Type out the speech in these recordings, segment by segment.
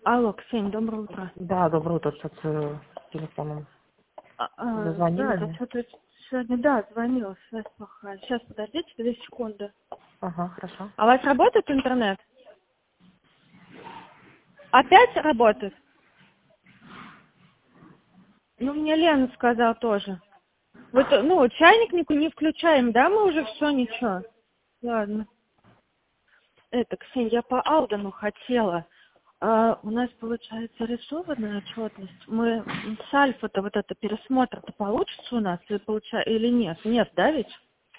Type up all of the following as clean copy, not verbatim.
Алло, Ксень, доброе утро. Да, доброе утро, что-то с телефоном. Дозвонили Да, это мне? что-то сегодня, да, звонила, связь плохая. Сейчас, подождите 2 секунды. Ага, хорошо. А у вас работает интернет? Опять работает? Ну, мне Лена сказала тоже. Вы, чайник не включаем, да, мы уже все, ничего. Ладно. Это, Ксения, я по Алдену хотела. У нас, получается, рисованная отчетность. Мы с Альфа-то вот это пересмотр-то получится у нас или нет? Нет, да ведь?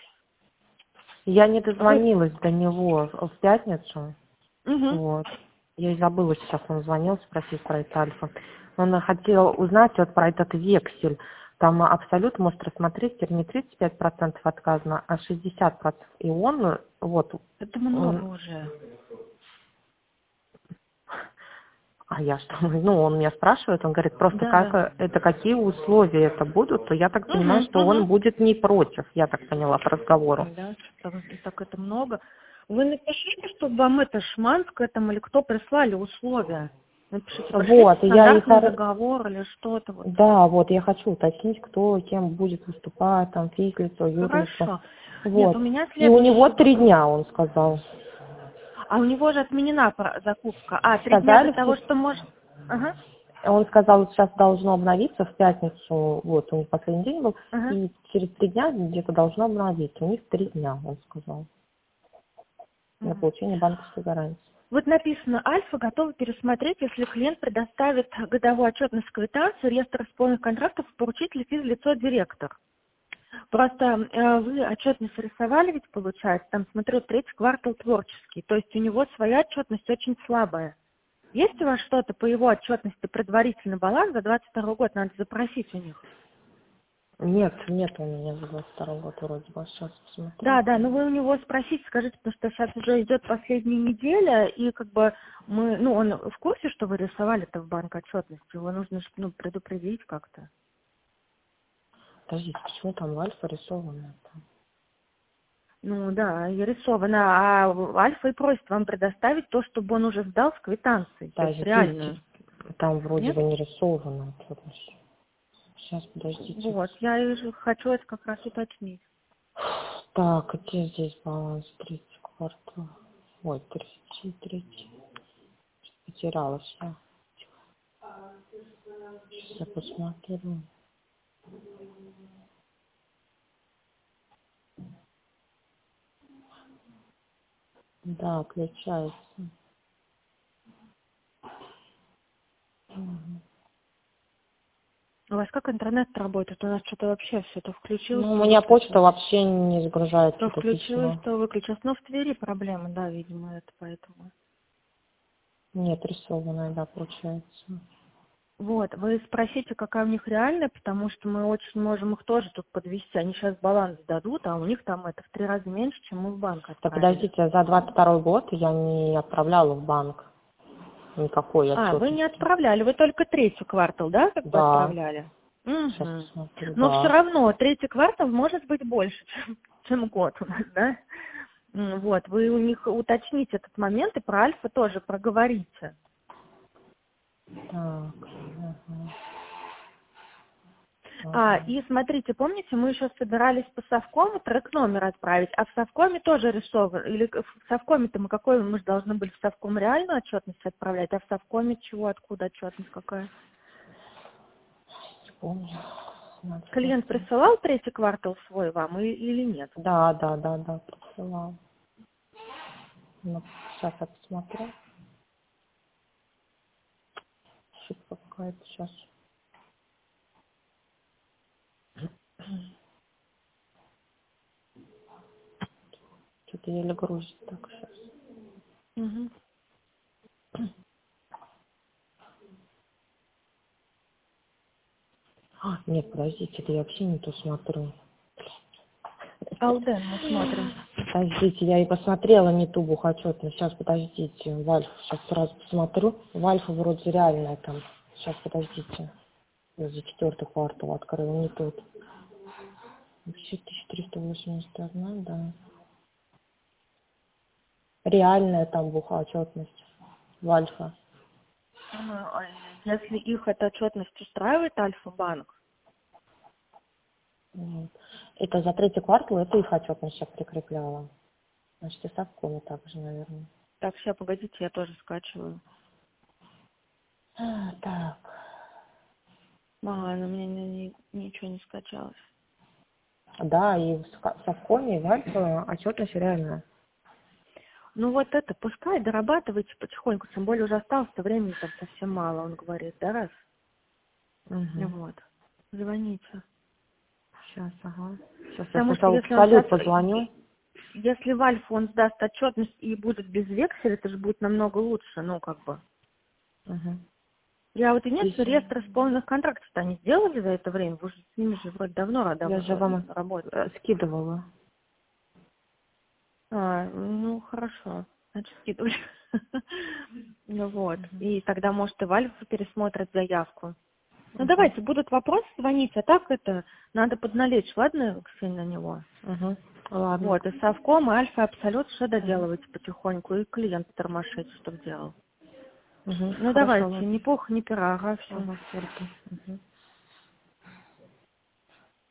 Я не Вы... дозвонилась до него в пятницу. Угу. Вот. Я и забыла, сейчас он звонил спросить про это Альфа. Он хотел узнать вот про этот вексель. Там абсолют может рассмотреть, теперь не 35% отказано, а 60%. И он, вот, Это много он, уже. а я что, ну, он меня спрашивает, он говорит, просто Да, да. как это, какие условия это будут, то я так понимаю, Угу, что он угу. будет не против, я так поняла по разговору. Да, так это много. Вы напишите, чтобы вам это Шманское там или кто прислали условия. Напишите, пришлите Вот, стандартный договор или что-то вот. да, вот я хочу уточнить, кто кем будет выступать, там, физлицо, юрлицо. Хорошо. Нет, Вот. у меня И у него следующий 3 вопрос. дня, он сказал. А у него же отменена закупка. 3 дня до Сказали, того, что может... Ага, он сказал, сейчас должно обновиться в пятницу, вот, у них последний день был, ага. и через 3 дня где-то должно обновиться. У них 3 дня, он сказал, на Мгм. получение банковской гарантии. Вот написано, Альфа готова пересмотреть, если клиент предоставит годовую отчетность квитанцию, реестр исполненных контрактов, поручитель, физлицо, директор. Просто вы отчетность рисовали ведь, получается, там, смотрю, третий квартал творческий, то есть у него своя отчетность очень слабая. Есть у вас что-то по его отчетности предварительный баланс за 22 год, надо запросить у них? Нет, нет у меня за 22 год вроде бы, сейчас посмотрю. Да, ну вы у него спросите, скажите, потому что сейчас уже идет последняя неделя, и как бы он в курсе, что вы рисовали-то в банк отчетности, его нужно предупредить как-то. Подождите, почему там Альфа рисовано? Ну да, и рисовано, а Альфа и просит вам предоставить то, чтобы он уже сдал с квитанцией, то есть Подождите, реальную. там вроде Нет? бы не рисовано. Сейчас, подождите. Вот, я и хочу это как раз уточнить. Так, где здесь баланс? Третий квартал. Ой, третий. Потерялась я. Сейчас я посмотрю. Да, отличается. Мгм. У вас как интернет работает? У нас что-то вообще все то включилось, Ну, у то меня почта выключилось. вообще не загружает То что-то включилось, письма. то выключилось. Но в Твери проблема, да, видимо, это поэтому. Нет, рисованная, да, получается. Вот, вы спросите, какая у них реальная, потому что мы очень можем их тоже тут подвести. Они сейчас баланс дадут, а у них там это в 3 раза меньше, чем мы в банк Так, отправили. подождите, за 22 год я не отправляла в банк никакой Вы не отчетности. отправляли, вы только третий квартал, да, как бы Да, отправляли? сейчас Угу. посмотрю, Но все да. равно третий квартал может быть больше, чем год у нас, да? Вот, вы у них уточните этот момент и про Альфа тоже проговорите. Так, ага, ага. И смотрите, помните, мы еще собирались по Совкому трек номер отправить, а в Совкоме тоже рисован. Или в Совкоме-то мы же должны были в Совком реальную отчетность отправлять, а в Совкоме чего, откуда отчетность какая? Не помню. Надо Клиент смотреть. присылал третий квартал свой вам или нет? Да, присылал. Ну, сейчас я посмотрю. Ошибка какая-то сейчас. Что-то еле грузит так сейчас. Угу. Нет, подождите, это я вообще не то смотрю. Алден мы смотрим. Подождите, я и посмотрела не ту бухотчетность. Сейчас, подождите, в Альфа сейчас сразу посмотрю. В Альфа вроде реальная там. Сейчас, подождите. Я за 4-й квартал открыла, не тут. Вообще 1381, да. Реальная там бухотчетность в Альфа. Если их эта отчетность устраивает Альфа-банк, Это за третий квартал, это их отчетность я прикрепляла. Значит, и Совкоме также, наверное. так, сейчас, погодите, я тоже скачиваю. Так. Ага, у меня ничего не скачалось. Да, и в Совкоме, и в Альфа отчетность реальная. Ну вот это, пускай дорабатывайте потихоньку, тем более уже осталось-то времени там совсем мало, он говорит, да, раз? Угу. Вот, звоните. Сейчас, ага. Сейчас я Потому что сначала если в он салют сейчас, позвоню. если в Альфу он сдаст отчетность и будет без векселя, это же будет намного лучше, ну как бы. Угу. Я вот и нет, что Если... реестр исполненных контрактов-то они сделали за это время, вы же с ними же вроде давно Я же вам работали. скидывала. Ну хорошо, значит скидывай. Ну вот, и тогда может и в Альфу пересмотрят заявку. Ну давайте, будут вопросы, звоните, а так это надо подналечь, ладно, Ксения, на него? Угу. Ладно. Вот, и Совком, и Альфа, Абсолют, все доделывайте потихоньку, и клиент тормошить, чтобы делал. Угу. Ну Хорошо, давайте, ладно. ни пуха, ни пера, ага, все. Ага, все. Угу.